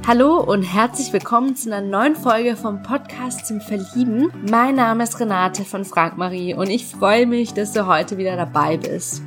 Hallo und herzlich willkommen zu einer neuen Folge vom Podcast zum Verlieben. Mein Name ist Renate von Frank Marie und ich freue mich, dass du heute wieder dabei bist.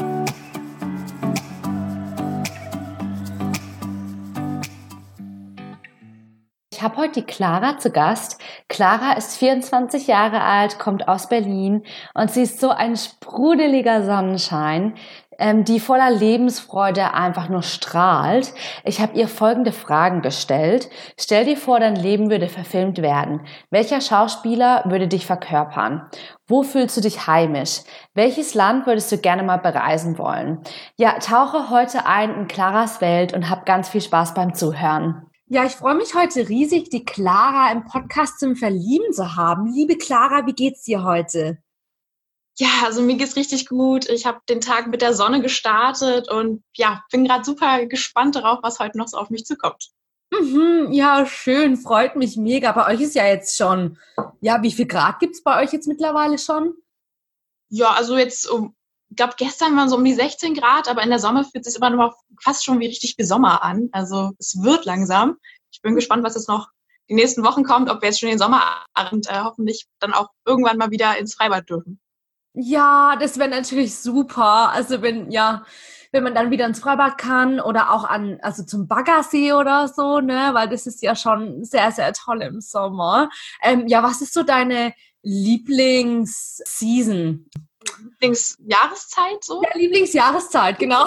Ich habe heute die Clara zu Gast. Clara ist 24 Jahre alt, kommt aus Berlin und sie ist so ein sprudeliger Sonnenschein, die voller Lebensfreude einfach nur strahlt. Ich habe ihr folgende Fragen gestellt. Stell dir vor, dein Leben würde verfilmt werden. Welcher Schauspieler würde dich verkörpern? Wo fühlst du dich heimisch? Welches Land würdest du gerne mal bereisen wollen? Ja, tauche heute ein in Claras Welt und hab ganz viel Spaß beim Zuhören. Ja, ich freue mich heute riesig, die Clara im Podcast zum Verlieben zu haben. Liebe Clara, wie geht's dir heute? Ja, also mir geht's richtig gut. Ich habe den Tag mit der Sonne gestartet und ja, bin gerade super gespannt darauf, was heute noch so auf mich zukommt. Ja, schön, freut mich mega. Bei euch ist ja jetzt schon, ja, wie viel Grad gibt's bei euch jetzt mittlerweile schon? Ja, also jetzt, ich glaube, gestern waren so um die 16 Grad, aber in der Sonne fühlt es sich immer noch fast schon wie richtig wie Sommer an. Also es wird langsam. Ich bin gespannt, was jetzt noch die nächsten Wochen kommt, ob wir jetzt schon den Sommerabend hoffentlich dann auch irgendwann mal wieder ins Freibad dürfen. Ja, das wäre natürlich super. Also wenn man dann wieder ins Freibad kann oder auch also zum Baggersee oder so, ne, weil das ist ja schon sehr, sehr toll im Sommer. Ja, was ist so deine Lieblingsseason? Lieblingsjahreszeit so? Ja, Lieblingsjahreszeit, genau.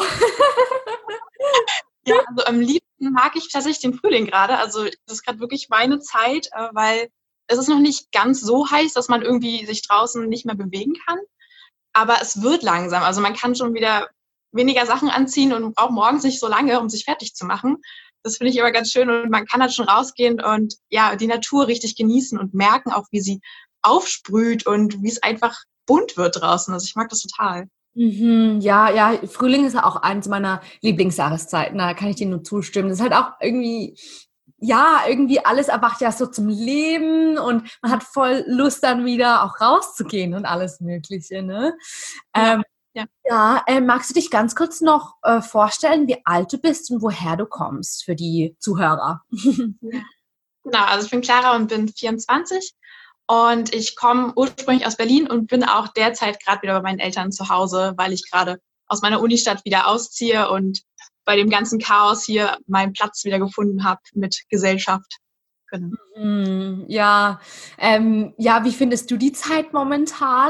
Ja, also am liebsten mag ich tatsächlich den Frühling gerade. Also das ist gerade wirklich meine Zeit, weil es ist noch nicht ganz so heiß, dass man irgendwie sich draußen nicht mehr bewegen kann. Aber es wird langsam. Also man kann schon wieder weniger Sachen anziehen und braucht morgens nicht so lange, um sich fertig zu machen. Das finde ich immer ganz schön. Und man kann halt schon rausgehen und ja, die Natur richtig genießen und merken auch, wie sie aufsprüht und wie es einfach bunt wird draußen. Also ich mag das total. Ja, Frühling ist ja auch eins meiner Lieblingsjahreszeiten. Da kann ich dir nur zustimmen. Das ist halt auch irgendwie, ja, irgendwie alles erwacht ja so zum Leben und man hat voll Lust dann wieder auch rauszugehen und alles Mögliche, ne? Ja. Magst du dich ganz kurz noch vorstellen, wie alt du bist und woher du kommst für die Zuhörer? Ja. Genau, also ich bin Clara und bin 24 und ich komme ursprünglich aus Berlin und bin auch derzeit gerade wieder bei meinen Eltern zu Hause, weil ich gerade aus meiner Unistadt wieder ausziehe und bei dem ganzen Chaos hier meinen Platz wieder gefunden habe mit Gesellschaft. Genau. Ja, wie findest du die Zeit momentan?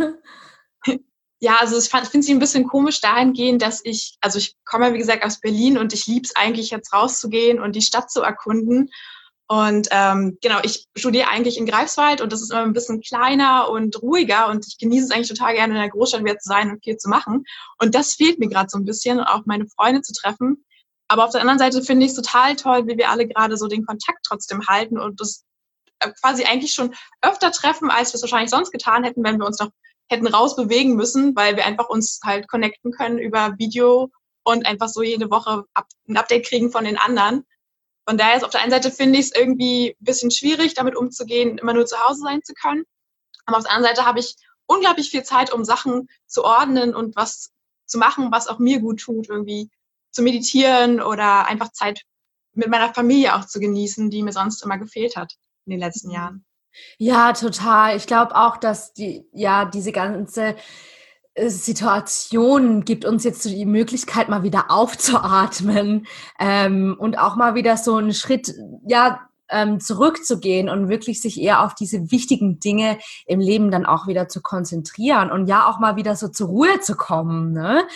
Ja, also ich finde sie ein bisschen komisch dahingehend, dass ich komme ja wie gesagt aus Berlin und ich liebe es eigentlich jetzt rauszugehen und die Stadt zu erkunden. Und genau, ich studiere eigentlich in Greifswald und das ist immer ein bisschen kleiner und ruhiger und ich genieße es eigentlich total gerne, in der Großstadt wieder zu sein und viel zu machen. Und das fehlt mir gerade so ein bisschen, auch meine Freunde zu treffen. Aber auf der anderen Seite finde ich es total toll, wie wir alle gerade so den Kontakt trotzdem halten und das quasi eigentlich schon öfter treffen, als wir es wahrscheinlich sonst getan hätten, wenn wir uns noch hätten rausbewegen müssen, weil wir einfach uns halt connecten können über Video und einfach so jede Woche ein Update kriegen von den anderen. Von daher ist auf der einen Seite finde ich es irgendwie ein bisschen schwierig, damit umzugehen, immer nur zu Hause sein zu können. Aber auf der anderen Seite habe ich unglaublich viel Zeit, um Sachen zu ordnen und was zu machen, was auch mir gut tut, irgendwie zu meditieren oder einfach Zeit mit meiner Familie auch zu genießen, die mir sonst immer gefehlt hat in den letzten Jahren. Ja, total. Ich glaube auch, dass diese ganze Situation gibt uns jetzt so die Möglichkeit, mal wieder aufzuatmen und auch mal wieder so einen Schritt, zurückzugehen und wirklich sich eher auf diese wichtigen Dinge im Leben dann auch wieder zu konzentrieren und ja auch mal wieder so zur Ruhe zu kommen, ne?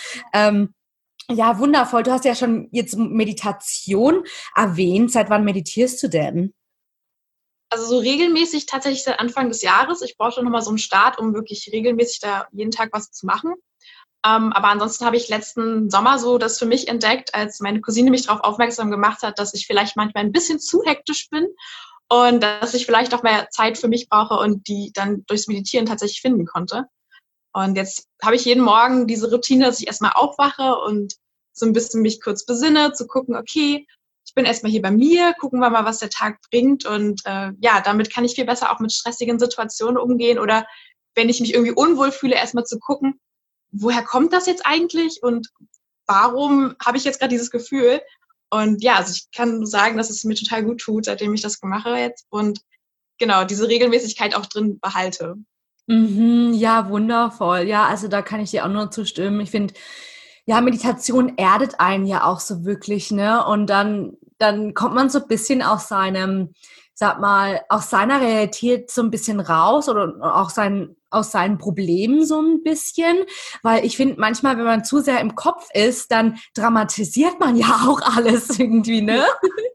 Ja, wundervoll. Du hast ja schon jetzt Meditation erwähnt. Seit wann meditierst du denn? Also so regelmäßig tatsächlich seit Anfang des Jahres. Ich brauchte nochmal so einen Start, um wirklich regelmäßig da jeden Tag was zu machen. Aber ansonsten habe ich letzten Sommer so das für mich entdeckt, als meine Cousine mich darauf aufmerksam gemacht hat, dass ich vielleicht manchmal ein bisschen zu hektisch bin und dass ich vielleicht auch mehr Zeit für mich brauche und die dann durchs Meditieren tatsächlich finden konnte. Und jetzt habe ich jeden Morgen diese Routine, dass ich erstmal aufwache und so ein bisschen mich kurz besinne, zu gucken, okay, ich bin erstmal hier bei mir, gucken wir mal, was der Tag bringt. Und damit kann ich viel besser auch mit stressigen Situationen umgehen. Oder wenn ich mich irgendwie unwohl fühle, erstmal zu gucken, woher kommt das jetzt eigentlich und warum habe ich jetzt gerade dieses Gefühl? Und ja, also ich kann nur sagen, dass es mir total gut tut, seitdem ich das mache jetzt und genau diese Regelmäßigkeit auch drin behalte. Mhm, ja, wundervoll. Ja, also da kann ich dir auch nur zustimmen. Ich finde, ja, Meditation erdet einen ja auch so wirklich, ne? Und dann kommt man so ein bisschen aus seinem, sag mal, aus seiner Realität so ein bisschen raus oder auch aus seinen Problemen so ein bisschen. Weil ich finde, manchmal, wenn man zu sehr im Kopf ist, dann dramatisiert man ja auch alles irgendwie, ne?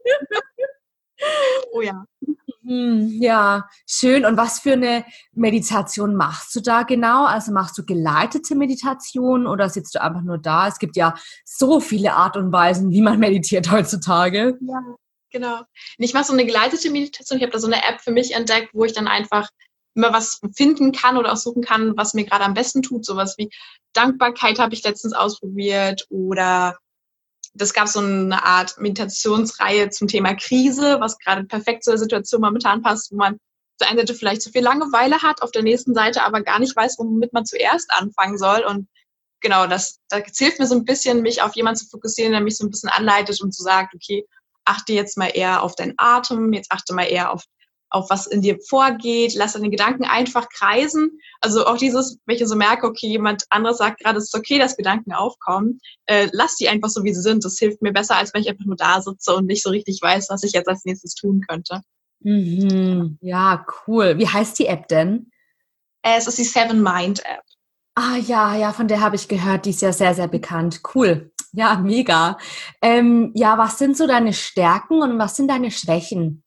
Oh ja. Ja, schön. Und was für eine Meditation machst du da genau? Also machst du geleitete Meditation oder sitzt du einfach nur da? Es gibt ja so viele Art und Weisen, wie man meditiert heutzutage. Ja, genau. Ich mache so eine geleitete Meditation. Ich habe da so eine App für mich entdeckt, wo ich dann einfach immer was finden kann oder auch suchen kann, was mir gerade am besten tut. Sowas wie Dankbarkeit habe ich letztens ausprobiert oder das gab so eine Art Meditationsreihe zum Thema Krise, was gerade perfekt zur Situation momentan passt, wo man auf der einen Seite vielleicht zu viel Langeweile hat, auf der nächsten Seite aber gar nicht weiß, womit man zuerst anfangen soll. Und genau, das hilft mir so ein bisschen, mich auf jemanden zu fokussieren, der mich so ein bisschen anleitet und so sagt, okay, achte jetzt mal eher auf deinen Atem, jetzt achte mal eher auf was in dir vorgeht, lass deine Gedanken einfach kreisen. Also auch dieses, wenn ich so merke, okay, jemand anderes sagt gerade, es ist okay, dass Gedanken aufkommen, lass die einfach so, wie sie sind. Das hilft mir besser, als wenn ich einfach nur da sitze und nicht so richtig weiß, was ich jetzt als nächstes tun könnte. Mhm. Ja, cool. Wie heißt die App denn? Es ist die Seven Mind App. Ah ja, ja, von der habe ich gehört. Die ist ja sehr, sehr bekannt. Cool. Ja, mega. Ja, was sind so deine Stärken und was sind deine Schwächen?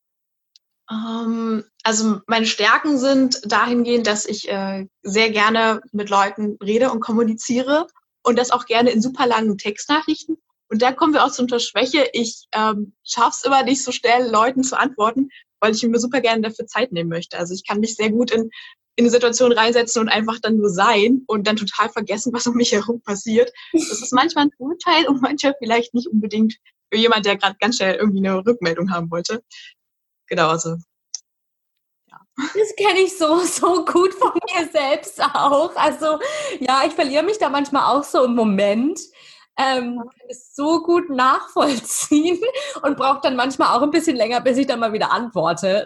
Also meine Stärken sind dahingehend, dass ich sehr gerne mit Leuten rede und kommuniziere und das auch gerne in super langen Textnachrichten. Und da kommen wir auch zu unserer Schwäche. Ich schaffe es immer nicht so schnell, Leuten zu antworten, weil ich mir super gerne dafür Zeit nehmen möchte. Also ich kann mich sehr gut in eine Situation reinsetzen und einfach dann nur sein und dann total vergessen, was um mich herum passiert. Das ist manchmal ein Vorteil und manchmal vielleicht nicht unbedingt für jemand, der gerade ganz schnell irgendwie eine Rückmeldung haben wollte. Genau, also Das kenne ich so, so gut von mir selbst auch. Also ja, ich verliere mich da manchmal auch so im Moment. Kann es so gut nachvollziehen und brauche dann manchmal auch ein bisschen länger, bis ich dann mal wieder antworte.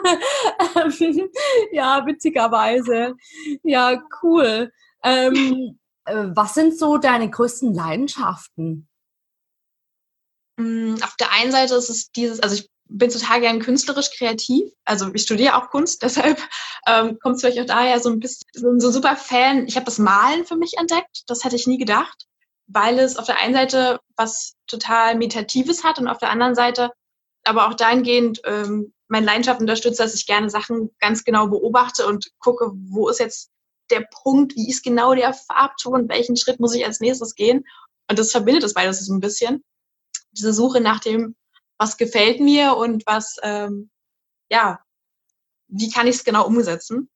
Ja, witzigerweise. Ja, cool. Was sind so deine größten Leidenschaften? Auf der einen Seite ist es dieses, also ich bin total gern künstlerisch kreativ, also ich studiere auch Kunst, deshalb kommt es vielleicht auch daher so ein bisschen so super Fan. Ich habe das Malen für mich entdeckt, das hätte ich nie gedacht, weil es auf der einen Seite was total Meditatives hat und auf der anderen Seite aber auch dahingehend meine Leidenschaft unterstützt, dass ich gerne Sachen ganz genau beobachte und gucke, wo ist jetzt der Punkt, wie ist genau der Farbton, welchen Schritt muss ich als nächstes gehen. Und das verbindet das beides so ein bisschen, diese Suche nach dem, was gefällt mir und was, ja, wie kann ich es genau umsetzen.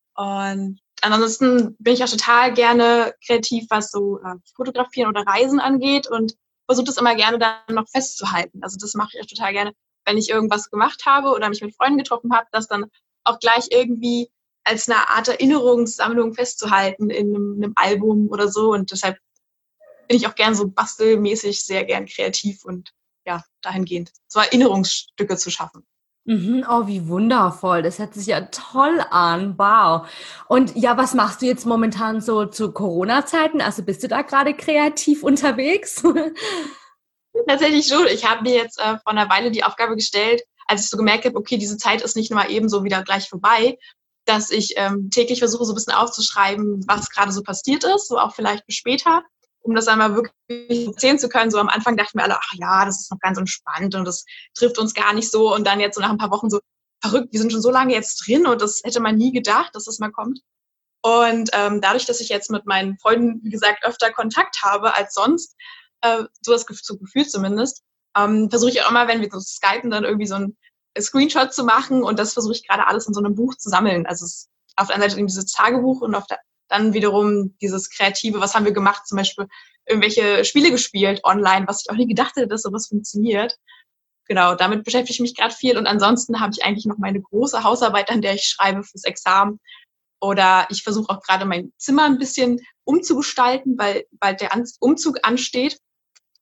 Und ansonsten bin ich auch total gerne kreativ, was so Fotografieren oder Reisen angeht und versuche das immer gerne dann noch festzuhalten. Also das mache ich auch total gerne, wenn ich irgendwas gemacht habe oder mich mit Freunden getroffen habe, das dann auch gleich irgendwie als eine Art Erinnerungssammlung festzuhalten in einem Album oder so. Und deshalb bin ich auch gern so bastelmäßig sehr gern kreativ und ja, dahingehend so Erinnerungsstücke zu schaffen. Mhm, oh, wie wundervoll. Das hört sich ja toll an. Wow. Und ja, was machst du jetzt momentan so zu Corona-Zeiten? Also bist du da gerade kreativ unterwegs? Tatsächlich schon. Ich habe mir jetzt vor einer Weile die Aufgabe gestellt, als ich so gemerkt habe, okay, diese Zeit ist nicht mal eben so wieder gleich vorbei, dass ich täglich versuche, so ein bisschen aufzuschreiben, was gerade so passiert ist, so auch vielleicht für später, um das einmal wirklich erzählen zu können. So am Anfang dachten wir alle, ach ja, das ist noch ganz entspannt und das trifft uns gar nicht so. Und dann jetzt so nach ein paar Wochen so, verrückt, wir sind schon so lange jetzt drin und das hätte man nie gedacht, dass das mal kommt. Und dadurch, dass ich jetzt mit meinen Freunden, wie gesagt, öfter Kontakt habe als sonst, so das Gefühl zumindest, versuche ich auch immer, wenn wir so skypen, dann irgendwie so ein Screenshot zu machen und das versuche ich gerade alles in so einem Buch zu sammeln. Also es ist auf der einen Seite eben dieses Tagebuch und dann wiederum dieses Kreative, was haben wir gemacht, zum Beispiel irgendwelche Spiele gespielt online, was ich auch nie gedacht hätte, dass sowas funktioniert. Genau, damit beschäftige ich mich gerade viel und ansonsten habe ich eigentlich noch meine große Hausarbeit, an der ich schreibe fürs Examen. Oder ich versuche auch gerade mein Zimmer ein bisschen umzugestalten, weil bald der Umzug ansteht.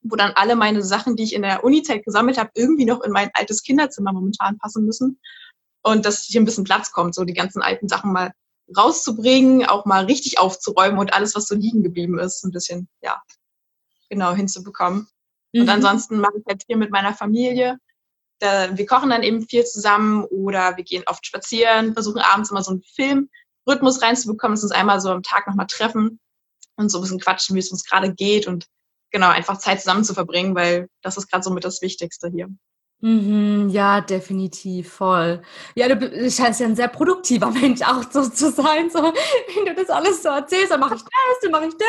wo dann alle meine Sachen, die ich in der Uni-Zeit gesammelt habe, irgendwie noch in mein altes Kinderzimmer momentan passen müssen. Und dass hier ein bisschen Platz kommt, so die ganzen alten Sachen mal rauszubringen, auch mal richtig aufzuräumen und alles, was so liegen geblieben ist, ein bisschen, ja, genau hinzubekommen. Und ansonsten mache ich halt hier mit meiner Familie. Wir kochen dann eben viel zusammen oder wir gehen oft spazieren, versuchen abends immer so einen Filmrhythmus reinzubekommen, dass wir uns einmal so am Tag nochmal treffen und so ein bisschen quatschen, wie es uns gerade geht und genau, einfach Zeit zusammen zu verbringen, weil das ist gerade so mit das Wichtigste hier. Ja, definitiv, voll. Ja, du scheinst ja ein sehr produktiver Mensch auch so zu sein, so, wenn du das alles so erzählst, dann mache ich das, dann mache ich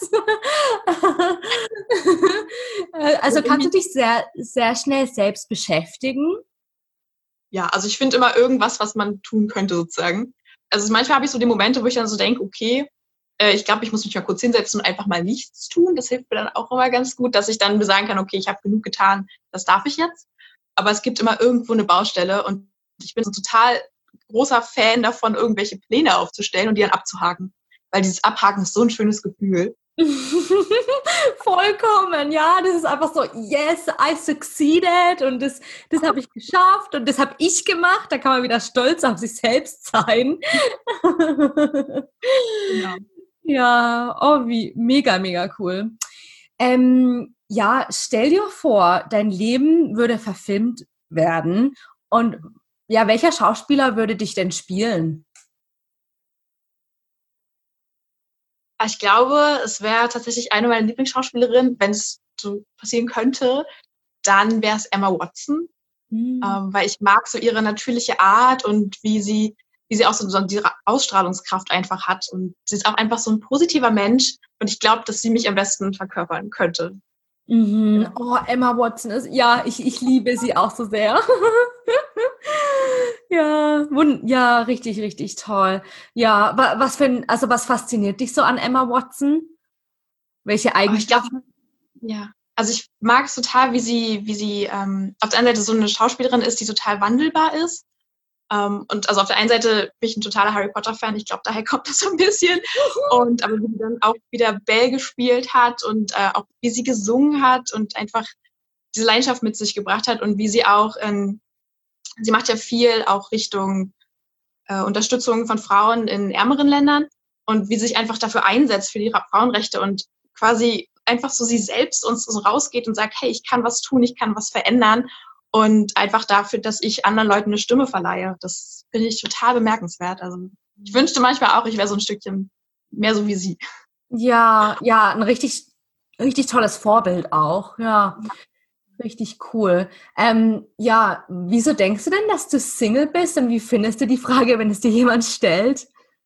das. Also kannst du dich sehr, sehr schnell selbst beschäftigen? Ja, also ich finde immer irgendwas, was man tun könnte sozusagen. Also manchmal habe ich so die Momente, wo ich dann so denke, okay, ich glaube, ich muss mich mal kurz hinsetzen und einfach mal nichts tun. Das hilft mir dann auch immer ganz gut, dass ich dann mir sagen kann, okay, ich habe genug getan, das darf ich jetzt. Aber es gibt immer irgendwo eine Baustelle und ich bin so total großer Fan davon, irgendwelche Pläne aufzustellen und die dann abzuhaken. Weil dieses Abhaken ist so ein schönes Gefühl. Vollkommen, ja, das ist einfach so, yes, I succeeded und das habe ich geschafft und das habe ich gemacht, da kann man wieder stolz auf sich selbst sein. Genau. Ja, oh, wie mega, mega cool. Ja, stell dir vor, dein Leben würde verfilmt werden und ja, welcher Schauspieler würde dich denn spielen? Ich glaube, es wäre tatsächlich eine meiner Lieblingsschauspielerinnen, wenn es so passieren könnte, dann wäre es Emma Watson, weil ich mag so ihre natürliche Art und wie sie auch so diese Ausstrahlungskraft einfach hat. Und sie ist auch einfach so ein positiver Mensch und ich glaube, dass sie mich am besten verkörpern könnte. Genau. Oh, Emma Watson ist, ja, ich liebe sie auch so sehr. Ja, ja, richtig, richtig toll. Ja, was fasziniert dich so an Emma Watson? Welche Eigenschaften? Ja, also ich mag es total, wie sie auf der einen Seite so eine Schauspielerin ist, die total wandelbar ist. Und also auf der einen Seite bin ich ein totaler Harry Potter-Fan, ich glaube, daher kommt das so ein bisschen. Und aber wie sie dann auch wieder Belle gespielt hat und auch wie sie gesungen hat und einfach diese Leidenschaft mit sich gebracht hat und wie sie auch, sie macht ja viel auch Richtung Unterstützung von Frauen in ärmeren Ländern und wie sie sich einfach dafür einsetzt für die Frauenrechte und quasi einfach so sie selbst uns so rausgeht und sagt, hey, ich kann was tun, ich kann was verändern und einfach dafür, dass ich anderen Leuten eine Stimme verleihe. Das finde ich total bemerkenswert. Also ich wünschte manchmal auch, ich wäre so ein Stückchen mehr so wie sie. Ja, ja, ein richtig, richtig tolles Vorbild auch. Ja, richtig cool. Ja, wieso denkst du denn, dass du Single bist und wie findest du die Frage, wenn es dir jemand stellt?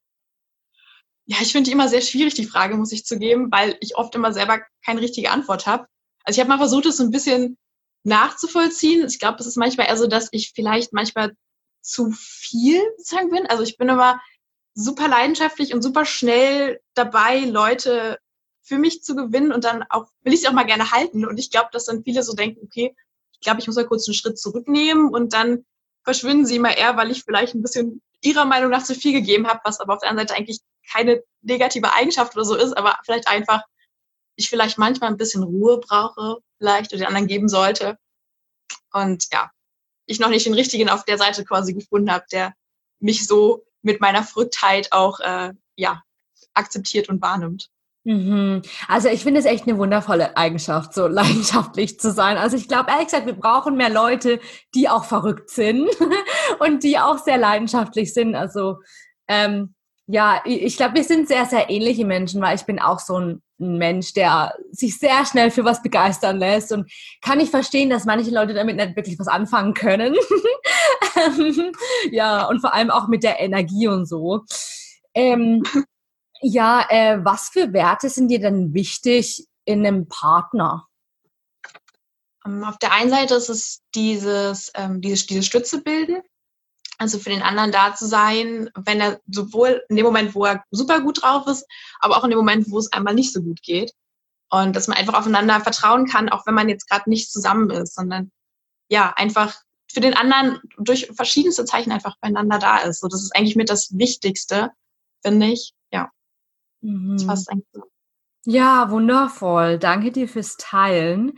Ja, ich finde die immer sehr schwierig, die Frage, muss ich zugeben, weil ich oft immer selber keine richtige Antwort habe. Also ich habe mal versucht, es so ein bisschen nachzuvollziehen. Ich glaube, es ist manchmal eher so, dass ich vielleicht manchmal zu viel sozusagen bin. Also ich bin immer super leidenschaftlich und super schnell dabei, Leute für mich zu gewinnen und dann auch, will ich sie auch mal gerne halten. Und ich glaube, dass dann viele so denken, okay, ich glaube, ich muss mal kurz einen Schritt zurücknehmen und dann verschwinden sie immer eher, weil ich vielleicht ein bisschen ihrer Meinung nach zu viel gegeben habe, was aber auf der anderen Seite eigentlich keine negative Eigenschaft oder so ist, aber vielleicht einfach, ich vielleicht manchmal ein bisschen Ruhe brauche, vielleicht, oder den anderen geben sollte. Und ja, ich noch nicht den richtigen auf der Seite quasi gefunden habe, der mich so mit meiner Verrücktheit auch ja, akzeptiert und wahrnimmt. Also ich finde es echt eine wundervolle Eigenschaft, so leidenschaftlich zu sein. Also ich glaube, ehrlich gesagt, wir brauchen mehr Leute, die auch verrückt sind und die auch sehr leidenschaftlich sind. Also ja, ich glaube, wir sind sehr, sehr ähnliche Menschen, weil ich bin auch so ein Mensch, der sich sehr schnell für was begeistern lässt und kann nicht verstehen, dass manche Leute damit nicht wirklich was anfangen können. Ja, und vor allem auch mit der Energie und so. Ja, was für Werte sind dir denn wichtig in einem Partner? Auf der einen Seite ist es diese Stütze bilden, also für den anderen da zu sein, wenn er sowohl in dem Moment, wo er super gut drauf ist, aber auch in dem Moment, wo es einmal nicht so gut geht. Und dass man einfach aufeinander vertrauen kann, auch wenn man jetzt gerade nicht zusammen ist, sondern ja, einfach für den anderen durch verschiedenste Zeichen einfach beieinander da ist. So, das ist eigentlich mit das Wichtigste, finde ich. Ja, das Mhm. fasst eigentlich so. Ja, wundervoll. Danke dir fürs Teilen.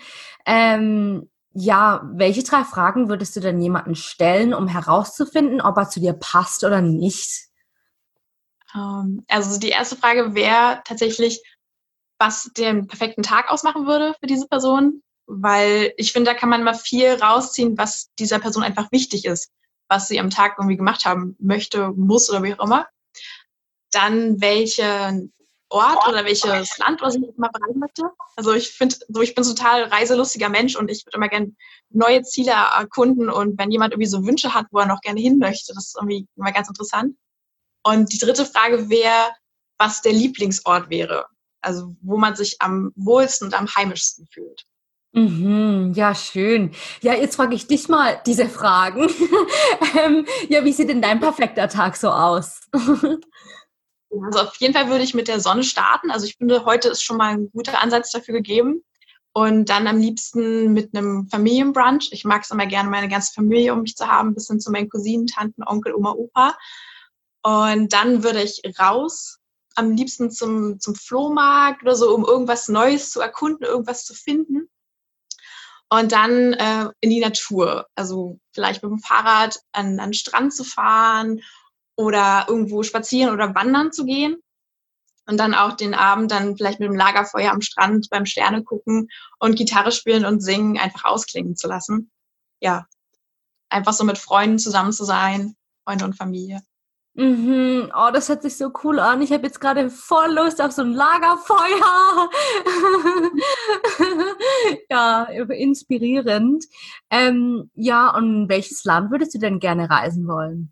Ja, welche 3 Fragen würdest du denn jemanden stellen, um herauszufinden, ob er zu dir passt oder nicht? Also die erste Frage wäre tatsächlich, was den perfekten Tag ausmachen würde für diese Person, weil ich finde, da kann man mal viel rausziehen, was dieser Person einfach wichtig ist, was sie am Tag irgendwie gemacht haben möchte, muss oder wie auch immer. Dann welchen Ort oder welches Land, was ich immer bereisen möchte. Also ich finde, so ich bin total reiselustiger Mensch und ich würde immer gerne neue Ziele erkunden und wenn jemand irgendwie so Wünsche hat, wo er noch gerne hin möchte, das ist irgendwie immer ganz interessant. Und die dritte Frage wäre, was der Lieblingsort wäre. Also wo man sich am wohlsten und am heimischsten fühlt. Mhm, ja, schön. Ja, jetzt frage ich dich mal diese Fragen. Ja, wie sieht denn dein perfekter Tag so aus? Also auf jeden Fall würde ich mit der Sonne starten. Also ich finde, heute ist schon mal ein guter Ansatz dafür gegeben. Und dann am liebsten mit einem Familienbrunch. Ich mag es immer gerne, meine ganze Familie um mich zu haben, bis hin zu meinen Cousinen, Tanten, Onkel, Oma, Opa. Und dann würde ich raus, am liebsten zum Flohmarkt oder so, um irgendwas Neues zu erkunden, irgendwas zu finden. Und dann in die Natur. Also vielleicht mit dem Fahrrad an den Strand zu fahren oder irgendwo spazieren oder wandern zu gehen. Und dann auch den Abend dann vielleicht mit dem Lagerfeuer am Strand beim Sterne gucken und Gitarre spielen und singen einfach ausklingen zu lassen. Ja, einfach so mit Freunden zusammen zu sein, Freunde und Familie. Mhm. Oh, das hört sich so cool an. Ich habe jetzt gerade voll Lust auf so ein Lagerfeuer. Ja, inspirierend. Ja, und welches Land würdest du denn gerne reisen wollen?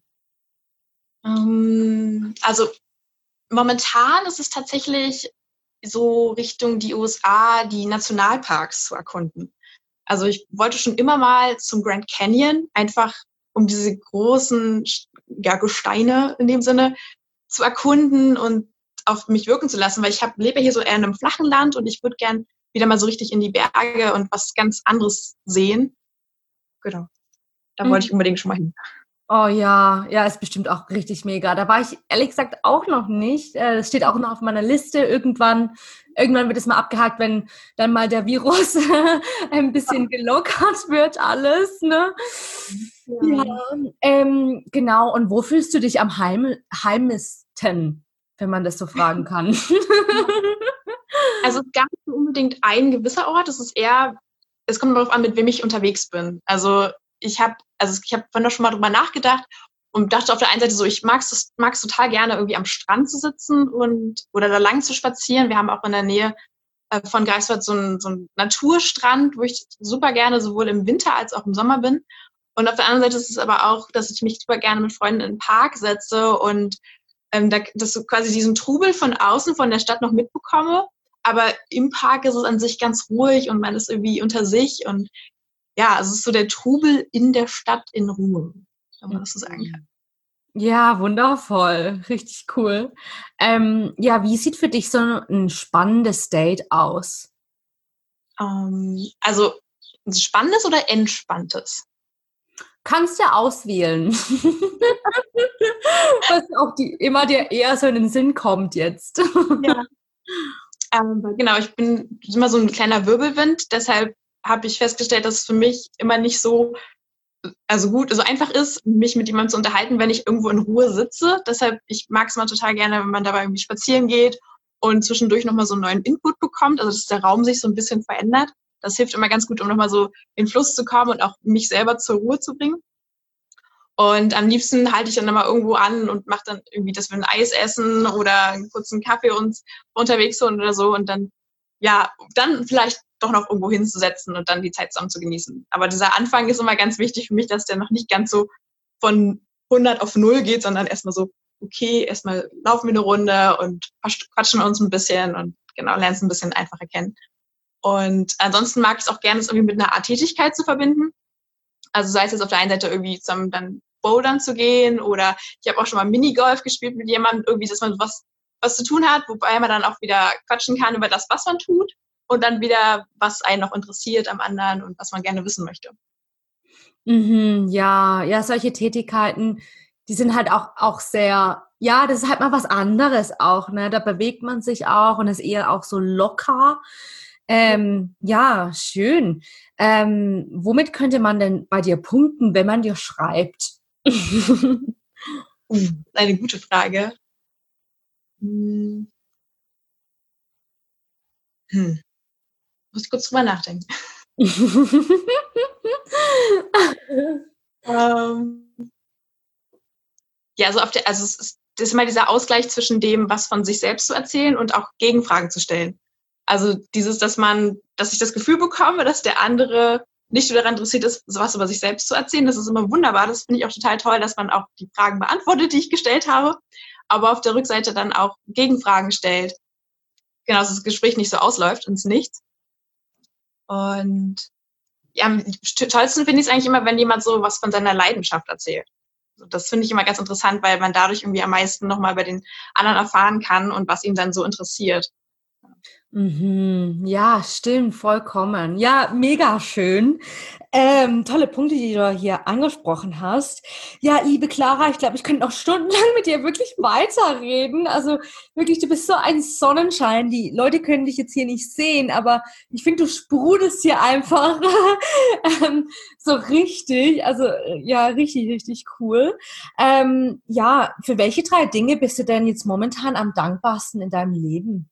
Also momentan ist es tatsächlich so Richtung die USA, die Nationalparks zu erkunden. Also ich wollte schon immer mal zum Grand Canyon, einfach um diese großen ja, Gesteine in dem Sinne zu erkunden und auf mich wirken zu lassen, weil ich lebe hier so eher in einem flachen Land und ich würde gern wieder mal so richtig in die Berge und was ganz anderes sehen. Genau, da wollte ich unbedingt schon mal hin. Oh ja, ja, ist bestimmt auch richtig mega. Da war ich ehrlich gesagt auch noch nicht. Es steht auch noch auf meiner Liste. Irgendwann wird es mal abgehakt, wenn dann mal der Virus ein bisschen gelockert wird, alles, ne? Ja, Ja. genau. Und wo fühlst du dich am heimischsten, wenn man das so fragen kann? Also gar nicht so unbedingt ein gewisser Ort, es kommt darauf an, mit wem ich unterwegs bin. Also ich habe vorhin schon mal drüber nachgedacht und dachte auf der einen Seite so, ich mag's total gerne, irgendwie am Strand zu sitzen oder da lang zu spazieren. Wir haben auch in der Nähe von Greifswald so einen Naturstrand, wo ich super gerne sowohl im Winter als auch im Sommer bin. Und auf der anderen Seite ist es aber auch, dass ich mich super gerne mit Freunden in den Park setze und dass du quasi diesen Trubel von außen, von der Stadt noch mitbekomme. Aber im Park ist es an sich ganz ruhig und man ist irgendwie unter sich. Und ja, es ist so der Trubel in der Stadt in Ruhe, wenn man das so sagen kann. Ja, wundervoll. Richtig cool. Ja, wie sieht für dich so ein spannendes Date aus? Also spannendes oder entspanntes? Kannst du auswählen. Was auch immer dir eher so in den Sinn kommt jetzt. Ja. Genau, ich bin immer so ein kleiner Wirbelwind, deshalb habe ich festgestellt, dass es für mich immer nicht so gut, so einfach ist, mich mit jemandem zu unterhalten, wenn ich irgendwo in Ruhe sitze. Deshalb, ich mag es mal total gerne, wenn man dabei irgendwie spazieren geht und zwischendurch nochmal so einen neuen Input bekommt, also dass der Raum sich so ein bisschen verändert. Das hilft immer ganz gut, um nochmal so in Fluss zu kommen und auch mich selber zur Ruhe zu bringen. Und am liebsten halte ich dann immer irgendwo an und mache dann irgendwie, dass wir ein Eis essen oder einen kurzen Kaffee uns unterwegs holen oder so und dann, ja, dann vielleicht doch noch irgendwo hinzusetzen und dann die Zeit zusammen zu genießen. Aber dieser Anfang ist immer ganz wichtig für mich, dass der noch nicht ganz so von 100 auf 0 geht, sondern erstmal so, okay, erstmal laufen wir eine Runde und quatschen uns ein bisschen und genau, lernen es ein bisschen einfacher kennen. Und ansonsten mag ich es auch gerne, es irgendwie mit einer Art Tätigkeit zu verbinden. Also sei es jetzt auf der einen Seite irgendwie zusammen dann bouldern zu gehen oder ich habe auch schon mal Minigolf gespielt mit jemandem, irgendwie, dass man was zu tun hat, wobei man dann auch wieder quatschen kann über das, was man tut und dann wieder, was einen noch interessiert am anderen und was man gerne wissen möchte. Mhm, ja, ja, solche Tätigkeiten, die sind halt auch sehr Ja, das ist halt mal was anderes auch, ne? Da bewegt man sich auch und ist eher auch so locker. Ja, schön. Womit könnte man denn bei dir punkten, wenn man dir schreibt? Eine gute Frage. Hm. Muss ich kurz drüber nachdenken. Ähm, ja, also das ist immer dieser Ausgleich zwischen dem, was von sich selbst zu erzählen und auch Gegenfragen zu stellen. Also dass ich das Gefühl bekomme, dass der andere nicht so daran interessiert ist, sowas über sich selbst zu erzählen. Das ist immer wunderbar. Das finde ich auch total toll, dass man auch die Fragen beantwortet, die ich gestellt habe, aber auf der Rückseite dann auch Gegenfragen stellt. Genau, dass das Gespräch nicht so ausläuft ins Nichts. Und ja, am tollsten finde ich es eigentlich immer, wenn jemand so was von seiner Leidenschaft erzählt. Das finde ich immer ganz interessant, weil man dadurch irgendwie am meisten nochmal über den anderen erfahren kann und was ihn dann so interessiert. Mhm. Ja, stimmt, vollkommen. Ja, mega schön. Tolle Punkte, die du hier angesprochen hast. Ja, liebe Clara, ich glaube, ich könnte noch stundenlang mit dir wirklich weiterreden. Also wirklich, du bist so ein Sonnenschein. Die Leute können dich jetzt hier nicht sehen, aber ich finde, du sprudelst hier einfach so richtig. Also ja, richtig, richtig cool. Ja, für welche 3 Dinge bist du denn jetzt momentan am dankbarsten in deinem Leben?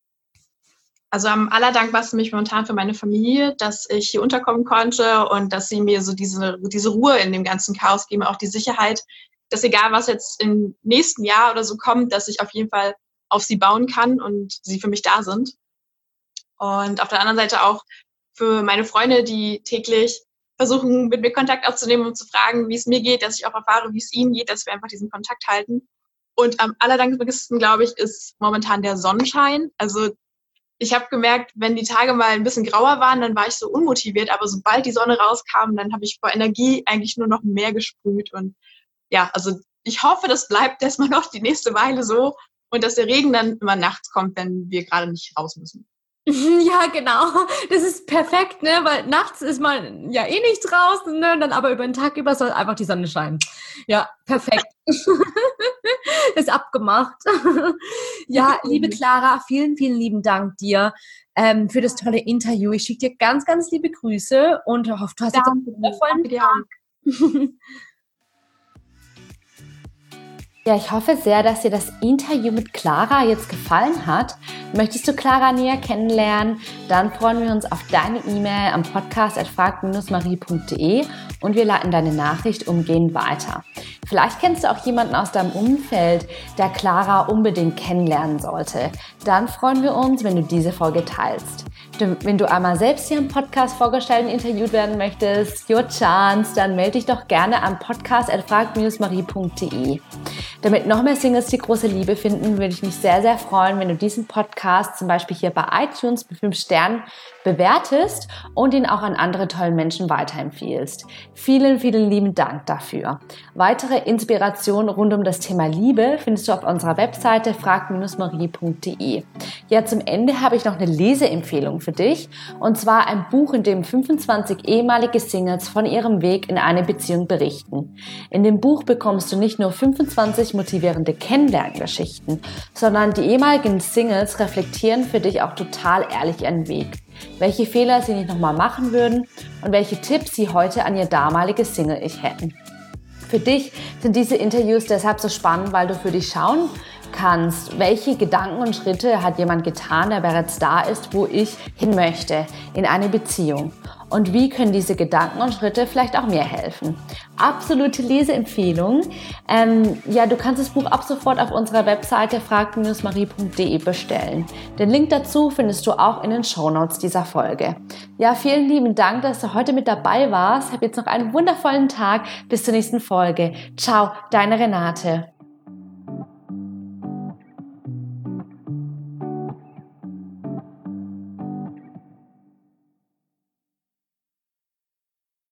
Also am allerdankbarsten bin ich momentan für meine Familie, dass ich hier unterkommen konnte und dass sie mir so diese Ruhe in dem ganzen Chaos geben, auch die Sicherheit, dass egal was jetzt im nächsten Jahr oder so kommt, dass ich auf jeden Fall auf sie bauen kann und sie für mich da sind. Und auf der anderen Seite auch für meine Freunde, die täglich versuchen, mit mir Kontakt aufzunehmen und zu fragen, wie es mir geht, dass ich auch erfahre, wie es ihnen geht, dass wir einfach diesen Kontakt halten. Und am allerdankbarsten, glaube ich, ist momentan der Sonnenschein. Also ich habe gemerkt, wenn die Tage mal ein bisschen grauer waren, dann war ich so unmotiviert, aber sobald die Sonne rauskam, dann habe ich vor Energie eigentlich nur noch mehr gesprüht. Und ja, also ich hoffe, das bleibt erstmal noch die nächste Weile so und dass der Regen dann immer nachts kommt, wenn wir gerade nicht raus müssen. Ja, genau. Das ist perfekt, ne? Weil nachts ist man ja eh nicht draußen, ne? Dann aber über den Tag über soll einfach die Sonne scheinen. Ja, perfekt. Ist abgemacht. Ja, liebe Clara, vielen, vielen lieben Dank dir für das tolle Interview. Ich schicke dir ganz, ganz liebe Grüße und hoffe, du hast jetzt einen wundervollen Tag. Ja, ich hoffe sehr, dass dir das Interview mit Clara jetzt gefallen hat. Möchtest du Clara näher kennenlernen? Dann freuen wir uns auf deine E-Mail am podcast@frag-marie.de und wir leiten deine Nachricht umgehend weiter. Vielleicht kennst du auch jemanden aus deinem Umfeld, der Clara unbedingt kennenlernen sollte. Dann freuen wir uns, wenn du diese Folge teilst. Wenn du einmal selbst hier im Podcast vorgestellt und interviewt werden möchtest, your chance, dann melde dich doch gerne am podcast@frag-marie.de. Damit noch mehr Singles die große Liebe finden, würde ich mich sehr, sehr freuen, wenn du diesen Podcast zum Beispiel hier bei iTunes mit 5 Sternen bewertest und ihn auch an andere tollen Menschen weiterempfiehlst. Vielen, vielen lieben Dank dafür. Weitere Inspirationen rund um das Thema Liebe findest du auf unserer Webseite frag-marie.de. Ja, zum Ende habe ich noch eine Leseempfehlung für dich, und zwar ein Buch, in dem 25 ehemalige Singles von ihrem Weg in eine Beziehung berichten. In dem Buch bekommst du nicht nur 25 motivierende Kennenlerngeschichten, sondern die ehemaligen Singles reflektieren für dich auch total ehrlich ihren Weg. Welche Fehler sie nicht nochmal machen würden und welche Tipps sie heute an ihr damaliges Single-Ich hätten. Für dich sind diese Interviews deshalb so spannend, weil du für dich schauen kannst, welche Gedanken und Schritte hat jemand getan, der bereits da ist, wo ich hin möchte, in eine Beziehung. Und wie können diese Gedanken und Schritte vielleicht auch mir helfen? Absolute Leseempfehlung. Ja, du kannst das Buch ab sofort auf unserer Webseite frag-marie.de bestellen. Den Link dazu findest du auch in den Shownotes dieser Folge. Ja, vielen lieben Dank, dass du heute mit dabei warst. Hab jetzt noch einen wundervollen Tag. Bis zur nächsten Folge. Ciao, deine Renate.